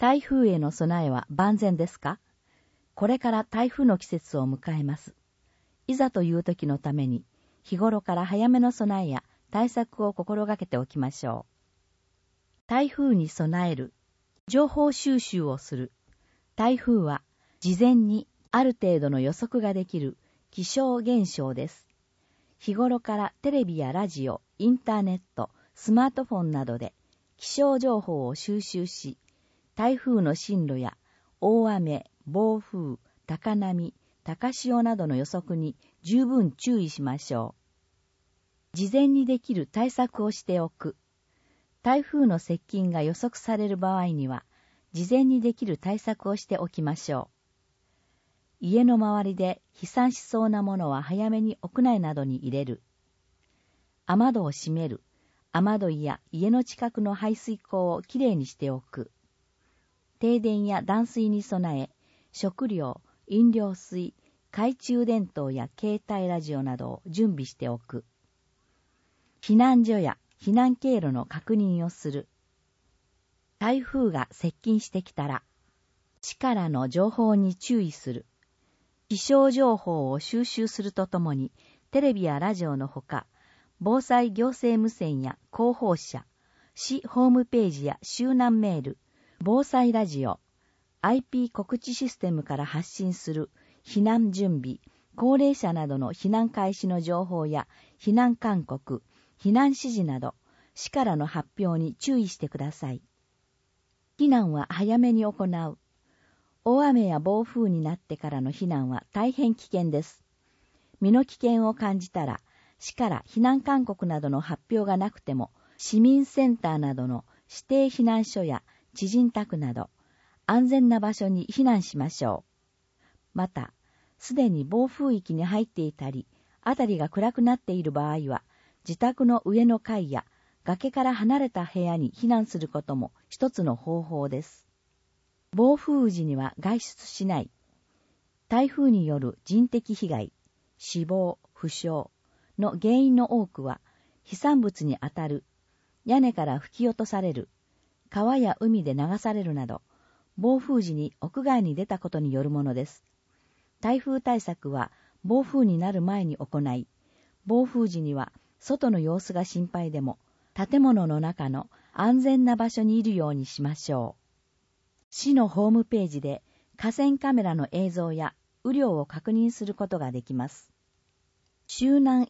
台風への備えは万全ですか？これから台風の季節を迎えます。いざという時のために、日頃から早めの備えや対策を心がけておきましょう。台風に備える。情報収集をする。台風は事前にある程度の予測ができる気象現象です。日頃からテレビやラジオ、インターネット、スマートフォンなどで気象情報を収集し、台風の進路や大雨、暴風、高波、高潮などの予測に十分注意しましょう。事前にできる対策をしておく。台風の接近が予測される場合には、事前にできる対策をしておきましょう。家の周りで飛散しそうなものは早めに屋内などに入れる。雨戸を閉める。雨どいや家の近くの排水溝をきれいにしておく。停電や断水に備え、食料、飲料水、懐中電灯や携帯ラジオなどを準備しておく。避難所や避難経路の確認をする。台風が接近してきたら、市からの情報に注意する。気象情報を収集するとともに、テレビやラジオのほか、防災行政無線や広報車、市ホームページや周南メール、防災ラジオ、IP 告知システムから発信する避難準備、高齢者などの避難開始の情報や避難勧告、避難指示など、市からの発表に注意してください。避難は早めに行う。大雨や暴風になってからの避難は大変危険です。身の危険を感じたら、市から避難勧告などの発表がなくても、市民センターなどの指定避難所や知人宅など、安全な場所に避難しましょう。また、すでに暴風域に入っていたり、あたりが暗くなっている場合は、自宅の上の階や崖から離れた部屋に避難することも一つの方法です。暴風時には外出しない。台風による人的被害、死亡、負傷の原因の多くは、飛散物に当たる、屋根から吹き落とされる、川や海で流されるなど、暴風時に屋外に出たことによるものです。台風対策は暴風になる前に行い、暴風時には外の様子が心配でも、建物の中の安全な場所にいるようにしましょう。市のホームページで河川カメラの映像や雨量を確認することができます。周南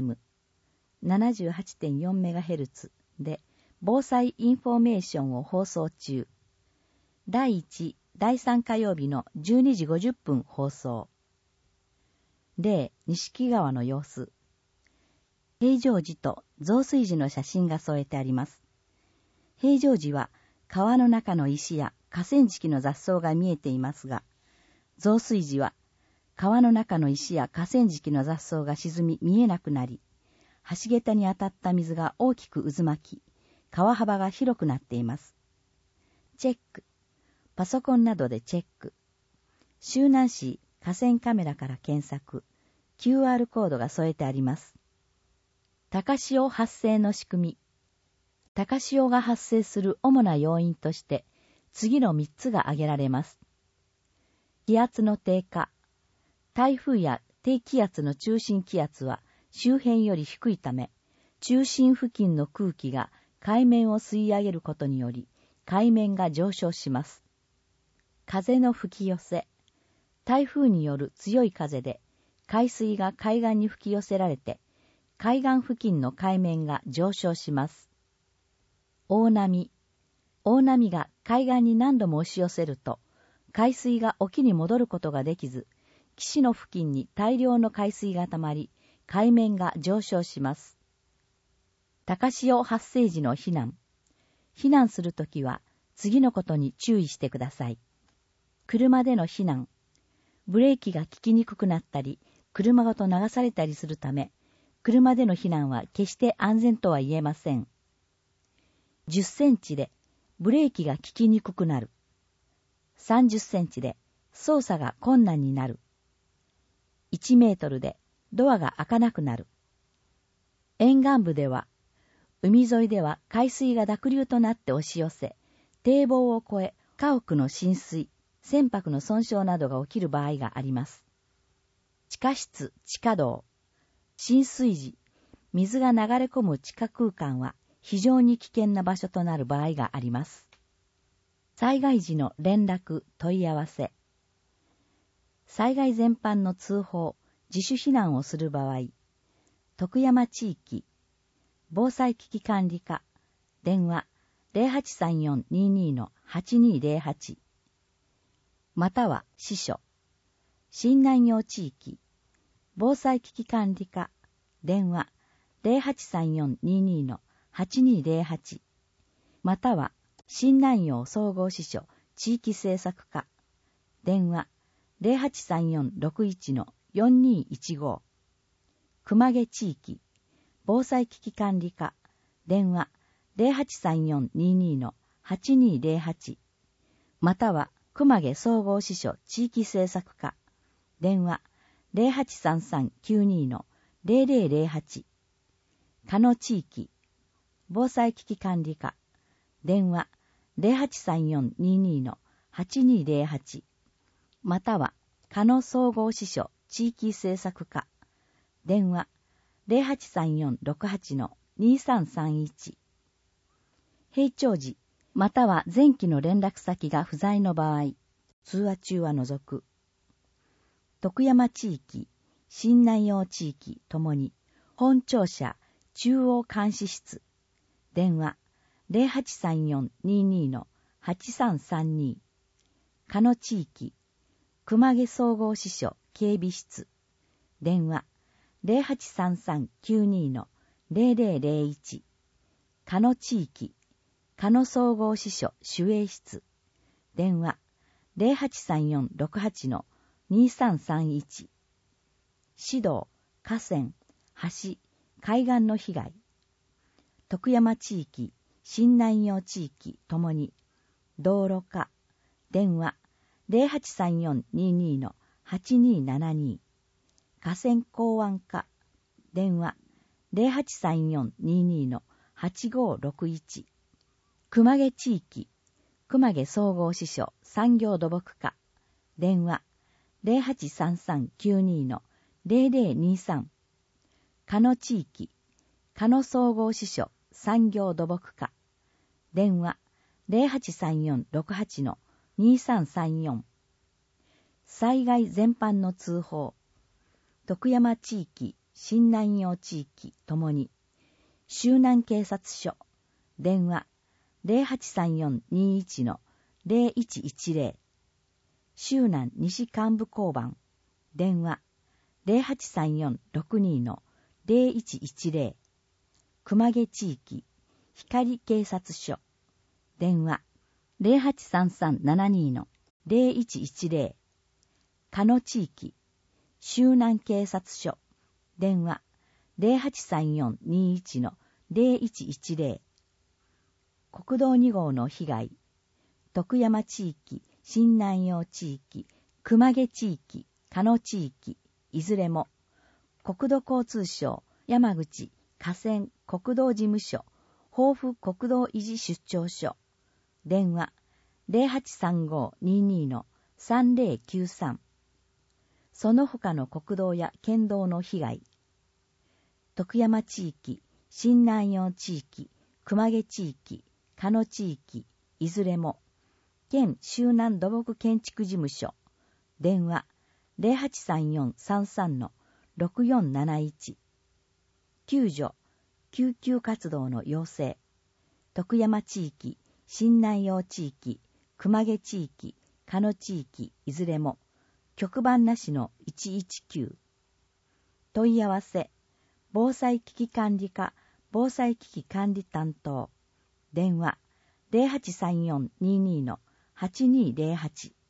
FM78.4MHz で防災インフォメーションを放送中。第1、第3火曜日の12時50分放送。例、錦川の様子。平常時と増水時の写真が添えてあります。平常時は川の中の石や河川敷の雑草が見えていますが、増水時は川の中の石や河川敷の雑草が沈み見えなくなり、橋桁に当たった水が大きく渦巻き、川幅が広くなっています。チェック。パソコンなどでチェック。周南市河川カメラから検索。QR コードが添えてあります。高潮発生の仕組み。高潮が発生する主な要因として、次の3つが挙げられます。気圧の低下。台風や低気圧の中心気圧は周辺より低いため、中心付近の空気が海面を吸い上げることにより、海面が上昇します。風の吹き寄せ。台風による強い風で、海水が海岸に吹き寄せられて、海岸付近の海面が上昇します。大波。大波が海岸に何度も押し寄せると、海水が沖に戻ることができず、岸の付近に大量の海水が溜まり、海面が上昇します。高潮発生時の避難。避難するときは、次のことに注意してください。車での避難。ブレーキが効きにくくなったり、車ごと流されたりするため、車での避難は決して安全とは言えません。10センチでブレーキが効きにくくなる。30センチで操作が困難になる。1メートルでドアが開かなくなる。沿岸部では、海沿いでは海水が濁流となって押し寄せ、堤防を越え家屋の浸水、船舶の損傷などが起きる場合があります。地下室、地下道、浸水時、水が流れ込む地下空間は非常に危険な場所となる場合があります。災害時の連絡、問い合わせ。災害全般の通報、自主避難をする場合、徳山地域、防災危機管理課、電話 0834-22-8208 または支所、新南陽地域、防災危機管理課、電話 0834-22-8208 または新南陽総合支所地域政策課、電話 0834-61-4215 熊毛地域、防災危機管理課、電話 0834-22-8208 または熊毛総合支所地域政策課、電話 0833-92-0008 加野地域、防災危機管理課、電話 0834-22-8208 または加野総合支所地域政策課、電話 0834-68-2331 閉庁時、または前期の連絡先が不在の場合、通話中は除く。徳山地域、新南陽地域ともに、本庁舎中央監視室、電話 0834-22-8332 加野地域、熊毛総合支所警備室、電話 0833-92-0001 加野地域、加野総合支所守衛室、電話 0834-68-2331 市道、河川、橋、海岸の被害、徳山地域、新南陽地域ともに、道路課、電話 0834-22-8272 河川港湾課、電話 0834-22-8561 熊毛地域、熊毛総合支所産業土木課、電話 0833-92-0023 加野地域、加野総合支所産業土木課、電話 0834-68-2334 災害全般の通報、徳山地域、新南陽地域ともに、周南警察署、電話 0834-21-0110 周南西幹部交番、電話 0834-62-0110 熊毛地域、光警察署、電話 0833-72-0110 加野地域、周南警察署、電話 0834-21-0110 国道2号の被害、徳山地域、新南陽地域、熊毛地域、加野地域、いずれも、国土交通省、山口、河川、国道事務所、豊富国道維持出張所、電話 0835-22-3093 その他の国道や県道の被害、徳山地域、新南陽地域、熊毛地域、加野地域、いずれも、県周南土木建築事務所、電話 0834-33-6471 救助、救急活動の要請、徳山地域、新南陽地域、熊毛地域、加野地域、いずれも、局番なしの119。問い合わせ、防災危機管理課、防災危機管理担当、電話 0834-22-8208